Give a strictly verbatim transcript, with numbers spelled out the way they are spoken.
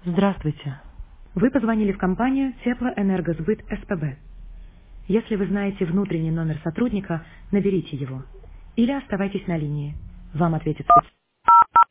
Здравствуйте. Вы позвонили в компанию Теплоэнергосбыт СПБ. Если вы знаете внутренний номер сотрудника, наберите его. Или оставайтесь на линии. Вам ответит специалист.